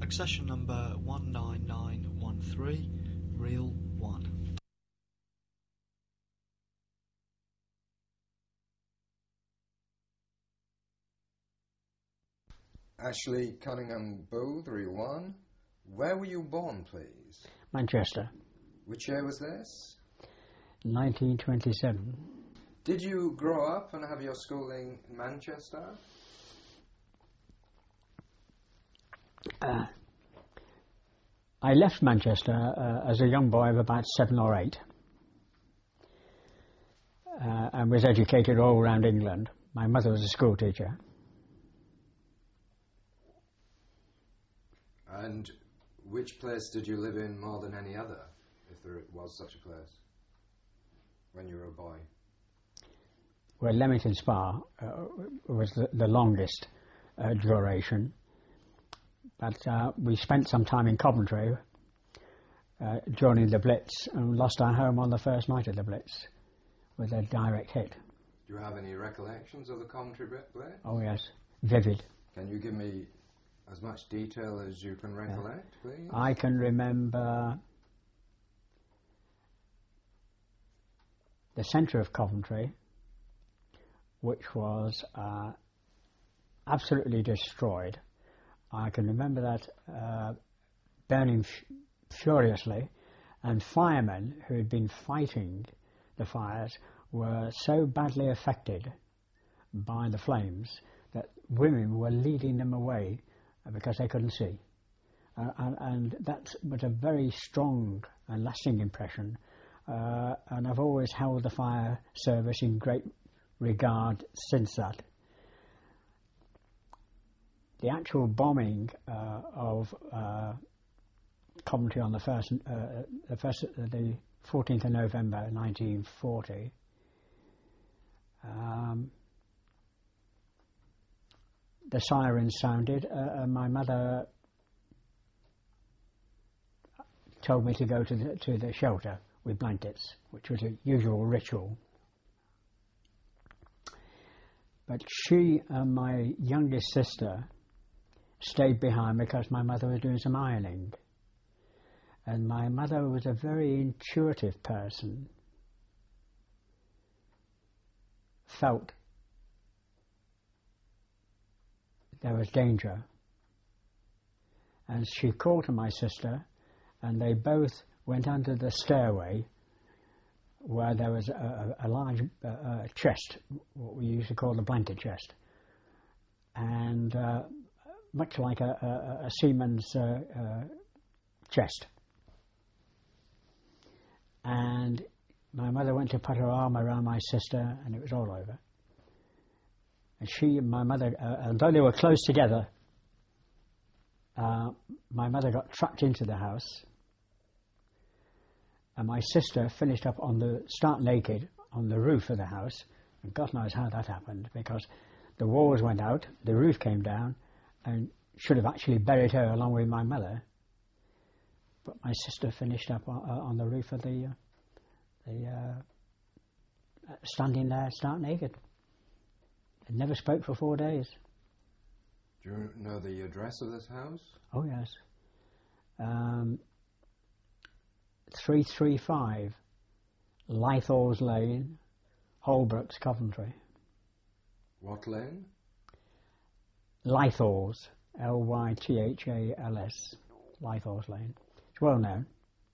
Accession number 19913, reel 1. Ashley Cunningham Booth, reel 1. Where were you born, please? Manchester. Which year was this? 1927. Did you grow up and have your schooling in Manchester? I left Manchester as a young boy of about 7 or 8 and was educated all around England. My mother was a school teacher. And which place did you live in more than any other, if there was such a place, when you were a boy? Well, Leamington Spa was the longest duration, but we spent some time in Coventry joining the Blitz and lost our home on the first night of the Blitz with a direct hit. Do you have any recollections of the Coventry Blitz? Oh yes, vivid. Can you give me as much detail as you can recollect, please? I can remember the centre of Coventry, which was absolutely destroyed. I can remember that burning furiously, and firemen who had been fighting the fires were so badly affected by the flames that women were leading them away because they couldn't see. And that was a very strong and lasting impression, and I've always held the fire service in great regard since that. The actual bombing of Coventry on the 14th of November 1940 the sirens sounded, and my mother told me to go to the shelter with blankets, which was a usual ritual. But she and my youngest sister stayed behind because my mother was doing some ironing. And my mother was a very intuitive person, felt there was danger. And she called to my sister, and they both went under the stairway where there was a large chest, what we used to call the blanket chest. And much like a seaman's chest. And my mother went to put her arm around my sister, and it was all over. And she and my mother, although they were close together, my mother got trapped into the house, and my sister finished up stark naked on the roof of the house, and God knows how that happened, because the walls went out, the roof came down, and should have actually buried her along with my mother. But my sister finished up on the roof of standing there stark naked. And never spoke for 4 days. Do you know the address of this house? Oh yes. 335 Lythall's Lane, Holbrooks, Coventry. What lane? Lythall's, Lythals, Lythall's Lane. It's well known.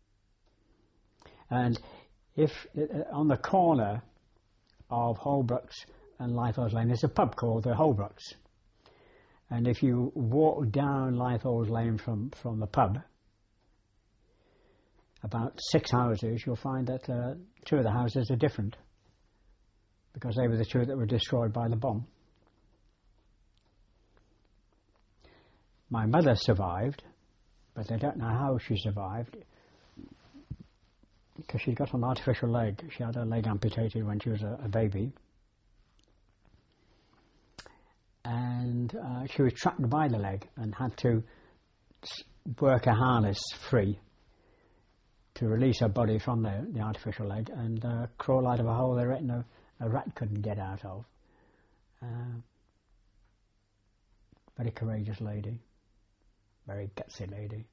And if on the corner of Holbrooks and Lythall's Lane, there's a pub called the Holbrooks. And if you walk down Lythall's Lane from the pub, about 6 houses, you'll find that 2 of the houses are different, because they were the 2 that were destroyed by the bomb. My mother survived, but they don't know how she survived, because she'd got an artificial leg. She had her leg amputated when she was a baby. And she was trapped by the leg and had to work a harness free to release her body from the artificial leg and crawl out of a hole that a rat couldn't get out of. Very courageous lady. very gutsy lady.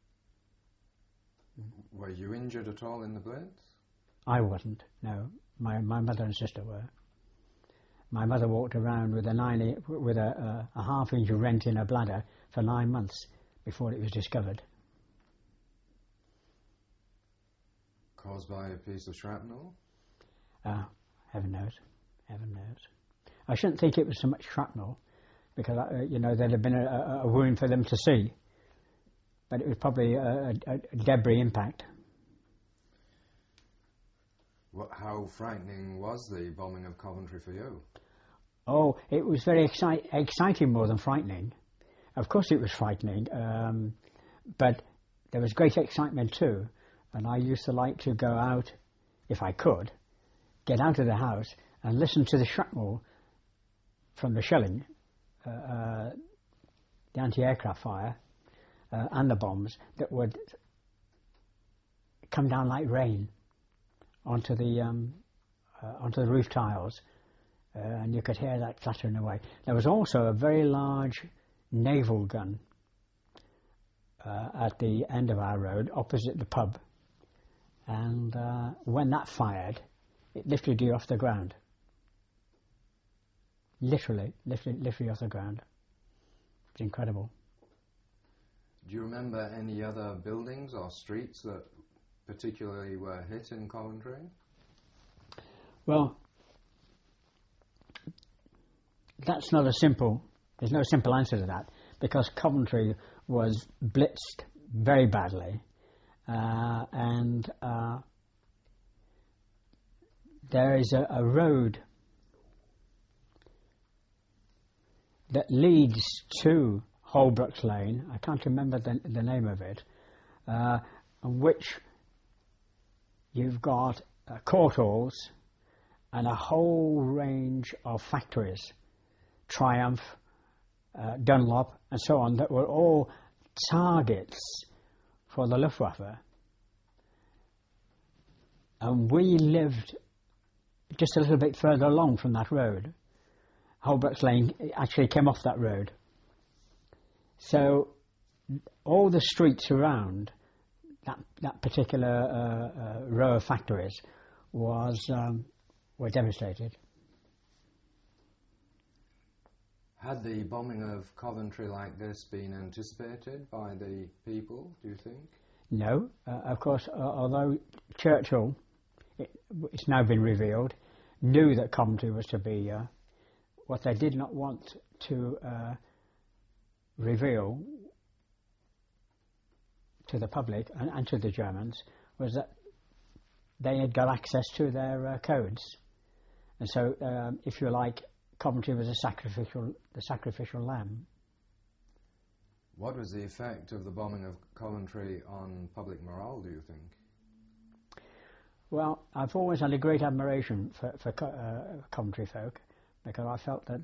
Were you injured at all in the Blitz? I wasn't, no. My mother and sister were. My mother walked around with a half-inch rent in her bladder for 9 months before it was discovered. Caused by a piece of shrapnel? Heaven knows. Heaven knows. I shouldn't think it was so much shrapnel, because, there'd have been a wound for them to see. But it was probably a debris impact. How frightening was the bombing of Coventry for you? Oh, it was very exciting more than frightening. Of course it was frightening, but there was great excitement too. And I used to like to go out, if I could, get out of the house and listen to the shrapnel from the shelling, the anti-aircraft fire, and the bombs that would come down like rain onto the roof tiles, and you could hear that clattering away. There was also a very large naval gun at the end of our road, opposite the pub, and when that fired, it lifted you off the ground. Literally lifted you off the ground. It's incredible. Do you remember any other buildings or streets that particularly were hit in Coventry? Well, there's no simple answer to that, because Coventry was blitzed very badly, and there is a road that leads to Holbrook's Lane. I can't remember the name of it, on which you've got court halls and a whole range of factories, Triumph, Dunlop and so on, that were all targets for the Luftwaffe. And we lived just a little bit further along from that road. Holbrook's Lane actually came off that road. So all the streets around that particular row of factories were devastated. Had the bombing of Coventry like this been anticipated by the people, do you think? No. Of course, although Churchill, it's now been revealed, knew that Coventry was to be... what they did not want to reveal to the public and to the Germans was that they had got access to their codes. And so, if you like, Coventry was the sacrificial lamb. What was the effect of the bombing of Coventry on public morale, do you think? Well, I've always had a great admiration for Coventry folk, because I felt that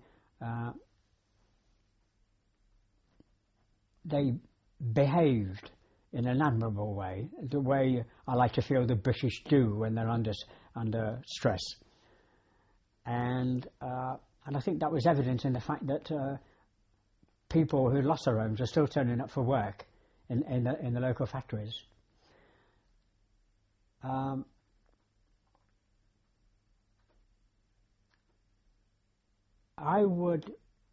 they behaved in an admirable way, the way I like to feel the British do when they're under stress. And I think that was evident in the fact that people who lost their homes are still turning up for work in the local factories. I would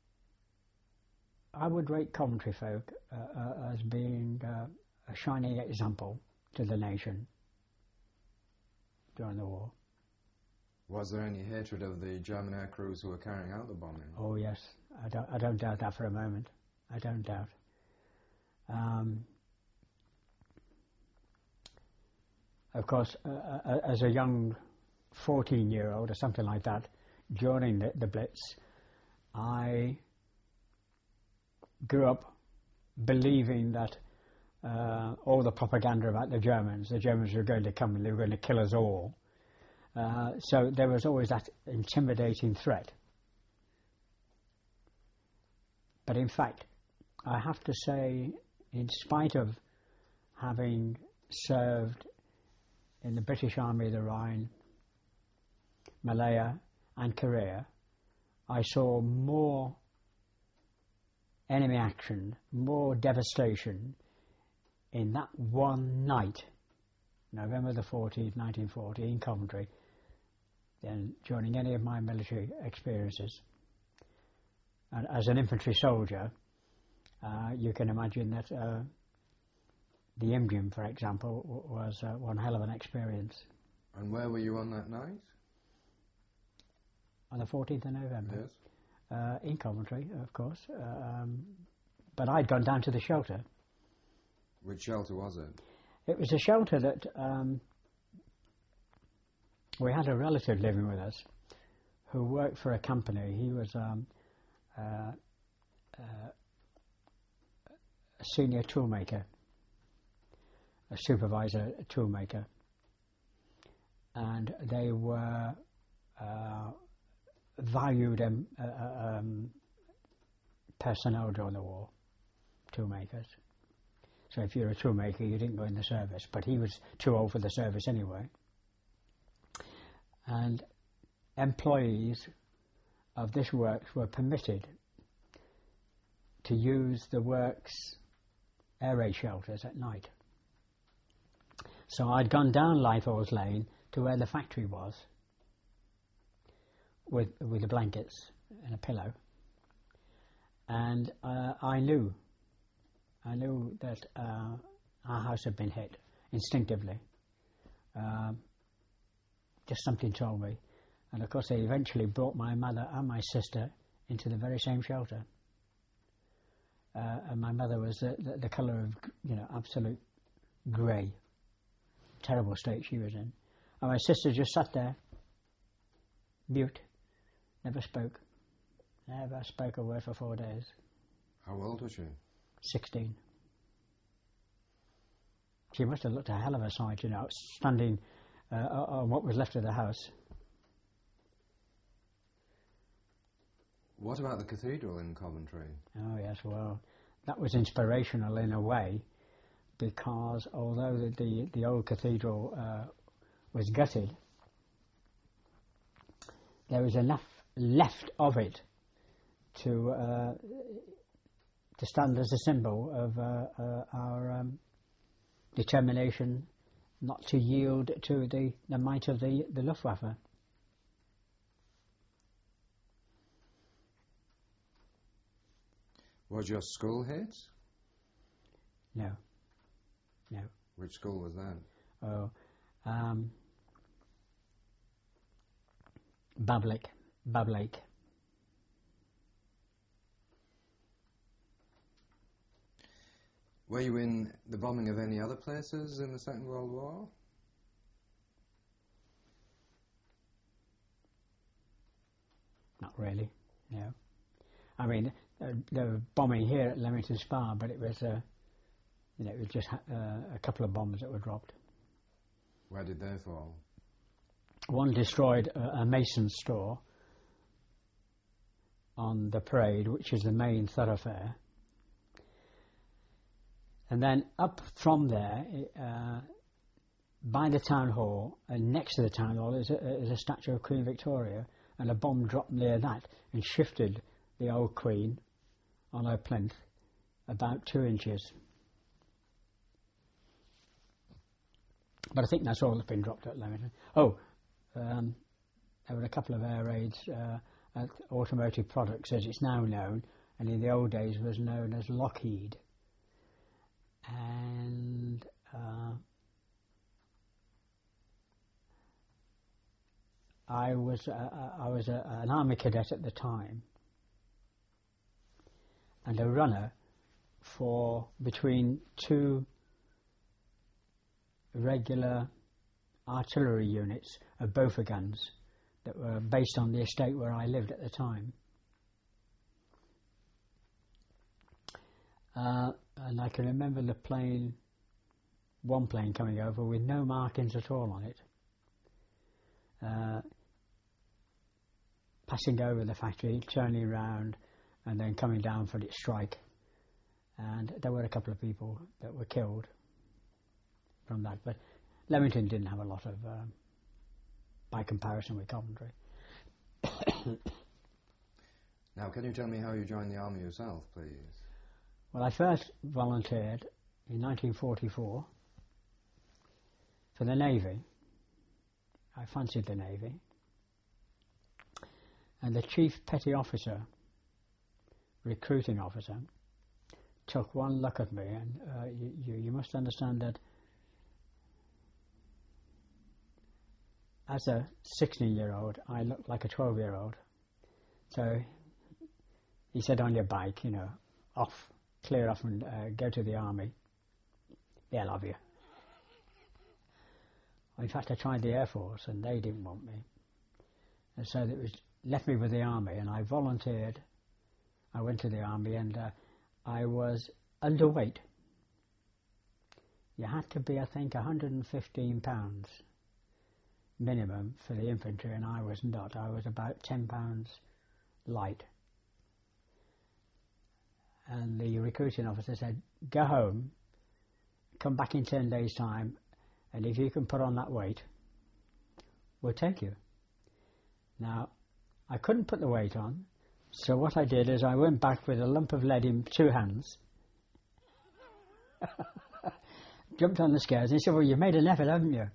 rate Coventry folk as being a shining example to the nation during the war. Was there any hatred of the German air crews who were carrying out the bombing? Oh yes, I don't doubt that for a moment. I don't doubt. Of course, as a young 14-year-old or something like that, during the Blitz, I grew up believing that all the propaganda about the Germans were going to come and they were going to kill us all. So there was always that intimidating threat. But in fact, I have to say, in spite of having served in the British Army of the Rhine, Malaya and Korea, I saw more enemy action, more devastation in that one night, November the 14th, 1940, in Coventry, than during any of my military experiences. And as an infantry soldier, you can imagine that the Imjim, for example, was one hell of an experience. And where were you on that night? On the 14th of November? Yes. In Coventry, of course. But I'd gone down to the shelter. Which shelter was it? It was a shelter that we had a relative living with us who worked for a company. He was a senior toolmaker, a supervisor toolmaker, and they were valued personnel during the war, toolmakers. So if you're a toolmaker, you didn't go in the service, but he was too old for the service anyway. And employees of this works were permitted to use the works air raid shelters at night. So I'd gone down Lythall's Lane to where the factory was with the blankets and a pillow, and I knew that our house had been hit instinctively. Just something told me, and of course they eventually brought my mother and my sister into the very same shelter. And my mother was the colour of, absolute grey. Terrible state she was in. And my sister just sat there, mute, never spoke. Never spoke a word for 4 days. How old was she? 16. She must have looked a hell of a sight, standing on what was left of the house. What about the cathedral in Coventry? Oh yes, well, that was inspirational in a way, because although the old cathedral was gutted, there was enough left of it to stand as a symbol of our determination not to yield to the might of the Luftwaffe. Was your school hit? No. Which school was that? Oh, Bablake. Were you in the bombing of any other places in the Second World War? Not really, no. I mean, they were bombing here at Leamington Spa, but it was, it was just a couple of bombs that were dropped. Where did they fall? One destroyed a mason's store on the Parade, which is the main thoroughfare. And then up from there, by the town hall, and next to the town hall is a statue of Queen Victoria, and a bomb dropped near that and shifted the old Queen on her plinth about 2 inches. But I think that's all that's been dropped at Leamington. Oh, there were a couple of air raids at Automotive Products, as it's now known, and in the old days was known as Lockheed. And I was an army cadet at the time, and a runner for between 2 regular artillery units of Bofor guns that were based on the estate where I lived at the time. And I can remember one plane coming over with no markings at all on it, passing over the factory, turning around, and then coming down for its strike. And there were a couple of people that were killed from that, but Leamington didn't have a lot of, by comparison with Coventry. Now, can you tell me how you joined the army yourself, please? Well, I first volunteered in 1944 for the Navy. I fancied the Navy. And the Chief Petty Officer, recruiting officer, took one look at me, and you must understand that as a 16-year-old, I looked like a 12-year-old. So he said, on your bike, you know, off, clear off and go to the army. Yeah, love you. In fact, I tried the Air Force and they didn't want me. And so it was left me with the army, and I volunteered. I went to the army, and I was underweight. You had to be, I think, 115 pounds minimum for the infantry, and I was not. I was about 10 pounds light. And the recruiting officer said, go home, come back in 10 days' time, and if you can put on that weight, we'll take you. Now, I couldn't put the weight on, so what I did is I went back with a lump of lead in 2 hands, jumped on the scales, and he said, well, you've made an effort, haven't you?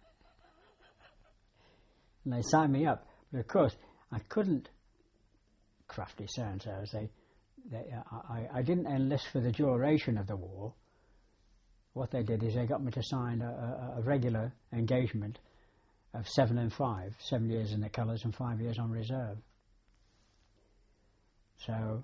And they signed me up. But of course, I couldn't, crafty so-and-so, I didn't enlist for the duration of the war. What they did is they got me to sign a regular engagement of 7 and 5, 7 years in the colours and 5 years on reserve. So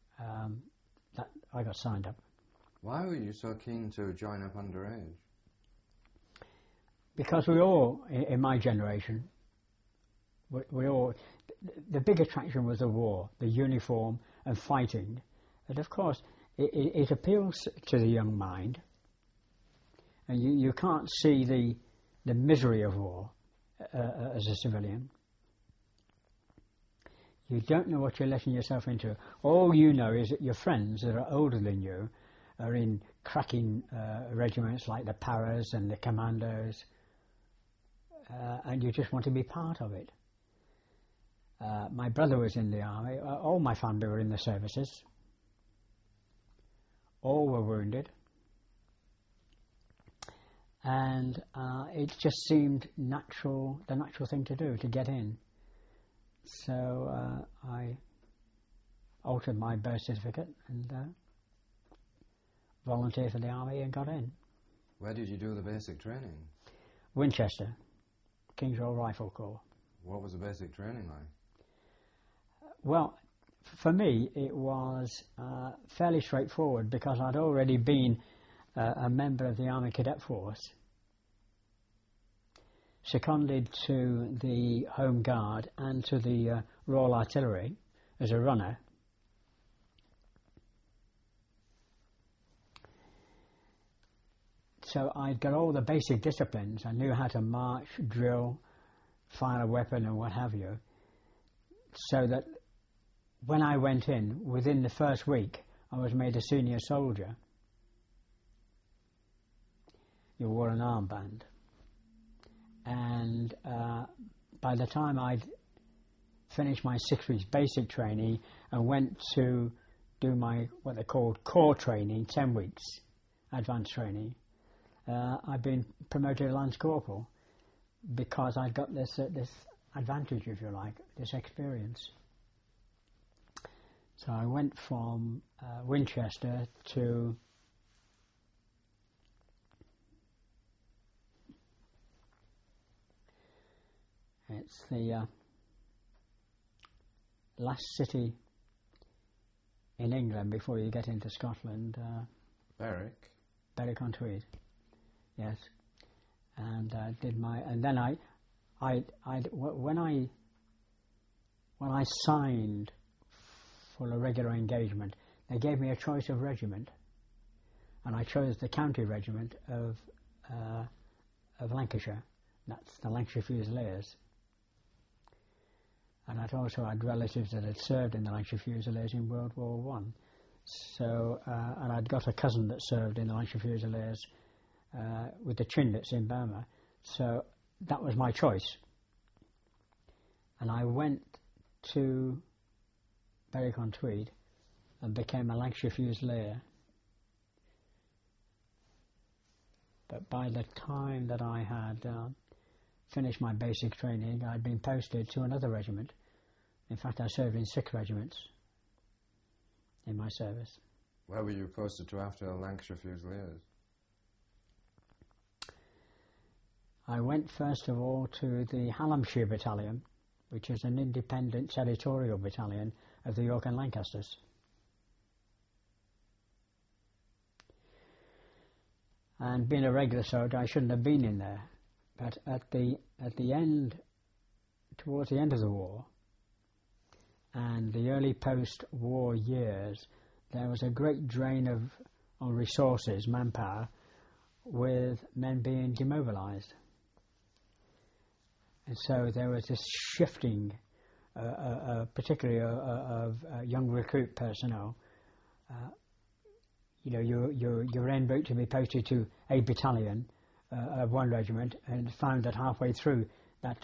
I got signed up. Why were you so keen to join up underage? Because we all, in my generation, we all, the big attraction was the war, the uniform and fighting. And of course, it appeals to the young mind, and you can't see the misery of war as a civilian. You don't know what you're letting yourself into. All you know is that your friends that are older than you are in cracking regiments like the Paras and the Commandos, and you just want to be part of it. My brother was in the army. All my family were in the services. All were wounded. And it just seemed natural, the natural thing to do, to get in. So I altered my birth certificate and volunteered for the army and got in. Where did you do the basic training? Winchester, King's Royal Rifle Corps. What was the basic training like? Well, for me it was fairly straightforward because I'd already been a member of the Army Cadet Force, seconded to the Home Guard and to the Royal Artillery as a runner. So I'd got all the basic disciplines. I knew how to march, drill, fire a weapon and what have you. So that when I went in, within the first week, I was made a senior soldier. You wore an armband. And by the time I'd finished my 6 weeks basic training and went to do my, what they called core training, 10 weeks advanced training, I'd been promoted to Lance Corporal because I'd got this advantage, if you like, this experience. So I went from Winchester to it's the last city in England before you get into Scotland. Berwick. Berwick-on-Tweed, yes. And did my, and then when I signed for a regular engagement, they gave me a choice of regiment, and I chose the county regiment of Lancashire. That's the Lancashire Fusiliers. And I'd also had relatives that had served in the Lancashire Fusiliers in World War One. So, and I'd got a cousin that served in the Lancashire Fusiliers with the Chindits in Burma. So that was my choice. And I went to Berwick-on-Tweed and became a Lancashire Fusilier. But by the time that I had finished my basic training, I'd been posted to another regiment. In fact, I served in 6 regiments in my service. Where were you posted to after Lancashire Fusiliers? I went first of all to the Hallamshire Battalion, which is an independent territorial battalion of the York and Lancasters. And being a regular soldier, I shouldn't have been in there. But at the end, towards the end of the war, and the early post-war years, there was a great drain on resources, manpower, with men being demobilised. And so there was this shifting, particularly of young recruit personnel. You're en route to be posted to a battalion of one regiment, and found that halfway through that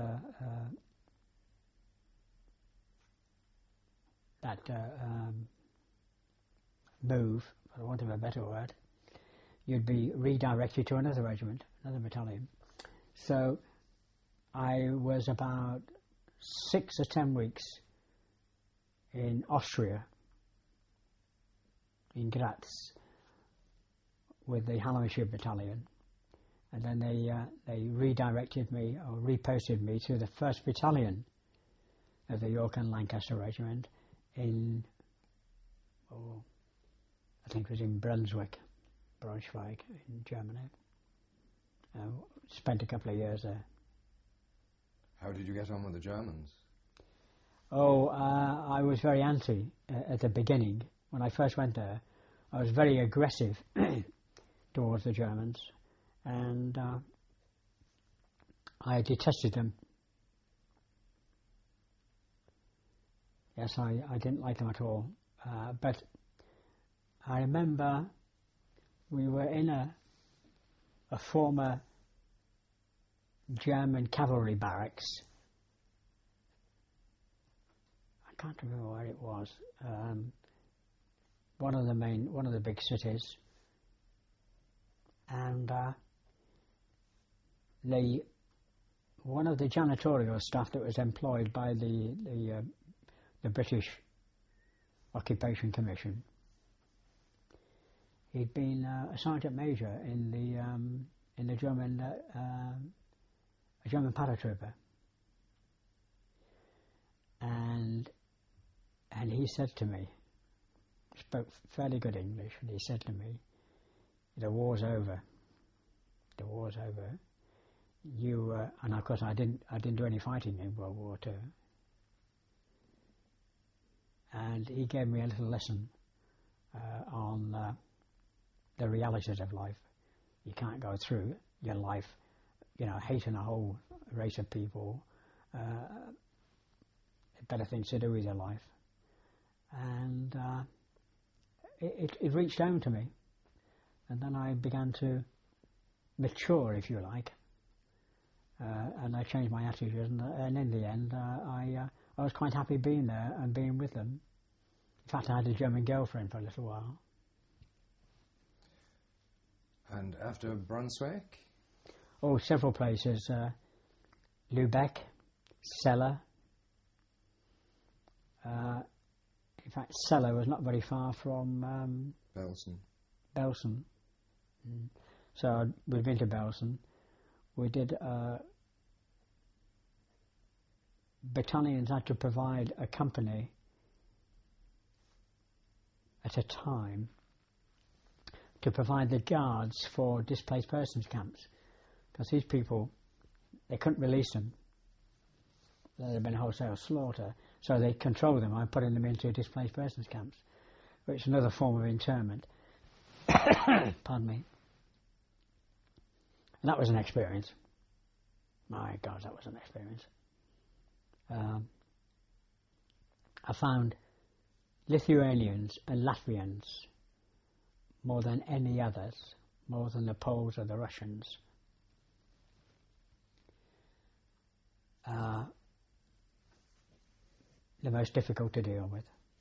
move, for want of a better word, you'd be redirected to another regiment, another battalion. So I was about 6 or 10 weeks in Austria, in Graz, with the Hallamshire Battalion, and then they redirected me, or reposted me, to the 1st Battalion of the York and Lancaster Regiment in, I think it was in Braunschweig in Germany. Spent a couple of years there. How did you get on with the Germans? I was very anti at the beginning. When I first went there, I was very aggressive towards the Germans, and I detested them. Yes, I didn't like them at all. But I remember we were in a former German cavalry barracks. I can't remember where it was. One of the big cities, and one of the janitorial staff that was employed by the British Occupation Commission. He'd been a sergeant major in the German a German paratrooper, and he said to me, spoke fairly good English, and he said to me, "The war's over. The war's over. You and of course I didn't do any fighting in World War II." And he gave me a little lesson on the realities of life. You can't go through your life, hating a whole race of people. Better things to do with your life. And it reached down to me, and then I began to mature, if you like, and I changed my attitude, and in the end I was quite happy being there and being with them. In fact, I had a German girlfriend for a little while. And after Brunswick? Several places. Lubeck, Celle. In fact, Celle was not very far from Belsen. So we'd been to Belsen. We did battalions had to provide a company at a time to provide the guards for displaced persons camps, because these people, they couldn't release them. There had been a wholesale slaughter, so they controlled them by putting them into displaced persons camps, which is another form of internment. Pardon me. And that was an experience. My God, that was an experience. I found Lithuanians and Latvians more than any others, more than the Poles or the Russians, the most difficult to deal with.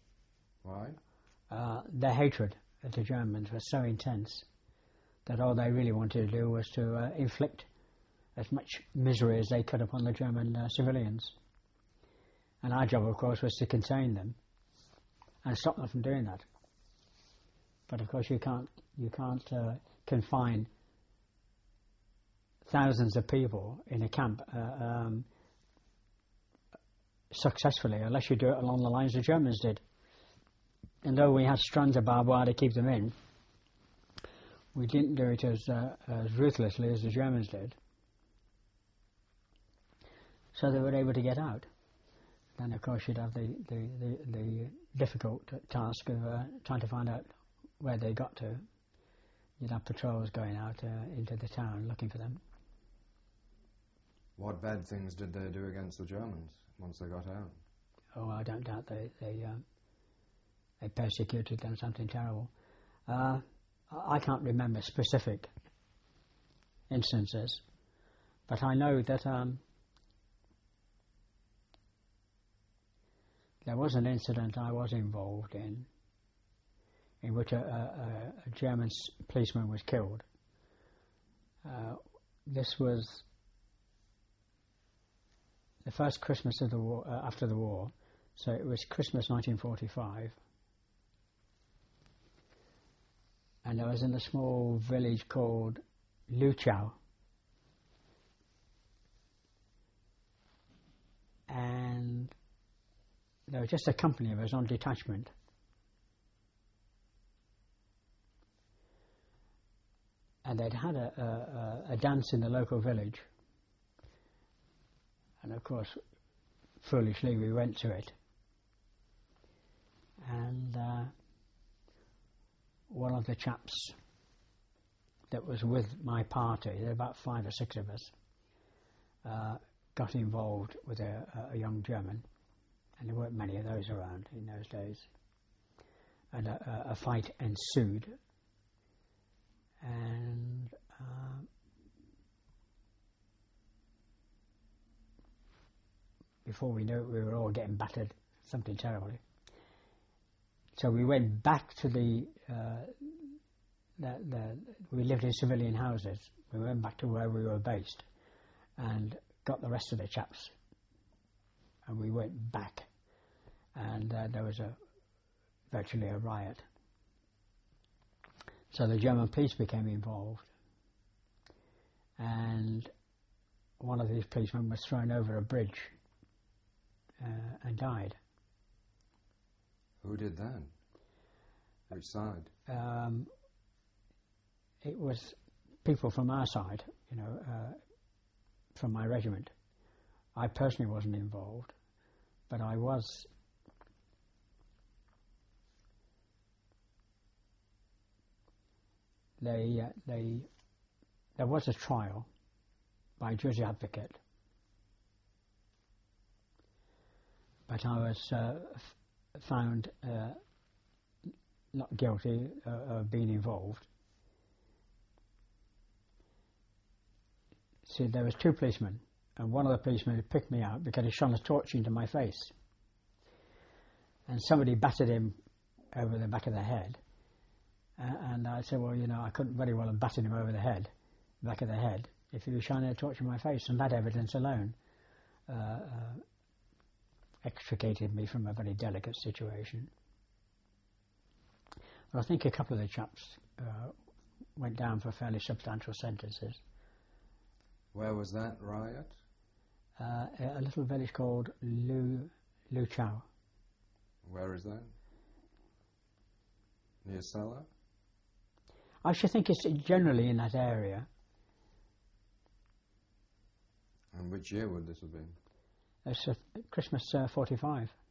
Why? Their hatred of the Germans was so intense that all they really wanted to do was to inflict as much misery as they could upon the German civilians. And our job, of course, was to contain them and stop them from doing that. But of course, you can't confine thousands of people in a camp successfully unless you do it along the lines the Germans did. And though we had strands of barbed wire to keep them in, we didn't do it as ruthlessly as the Germans did. So they were able to get out. Then, of course, you'd have the difficult task of trying to find out where they got to. You'd have patrols going out into the town looking for them. What bad things did they do against the Germans once they got out? Oh, I don't doubt they persecuted them, something terrible. I can't remember specific instances, but I know that there was an incident I was involved in which a German policeman was killed. This was the first Christmas of the war, after the war, so it was Christmas 1945. And I was in a small village called Luchow. And there was just a company of us on detachment. And they'd had a dance in the local village. And of course, foolishly, we went to it. And one of the chaps that was with my party, there were about 5 or 6 of us, got involved with a young German, and there weren't many of those around in those days. And a fight ensued, and before we knew it, we were all getting battered, something terribly. So we went back to we lived in civilian houses. We went back to where we were based and got the rest of the chaps. And we went back, and there was virtually a riot. So the German police became involved, and one of these policemen was thrown over a bridge and died. Who did that? Which side? It was people from our side, from my regiment. I personally wasn't involved, but I was. There was a trial by a judge advocate, but I was found not guilty of being involved. See, there was 2 policemen, and one of the policemen had picked me out because he shone a torch into my face, and somebody battered him over the back of the head. And I said, well, I couldn't very well have battered him over the back of the head, if he was shining a torch in my face, and that evidence alone extricated me from a very delicate situation. But I think a couple of the chaps went down for fairly substantial sentences. Where was that riot? A little village called Luchow. Where is that? Near Celle? I should think it's generally in that area. And which year would this have been? It's Christmas 45.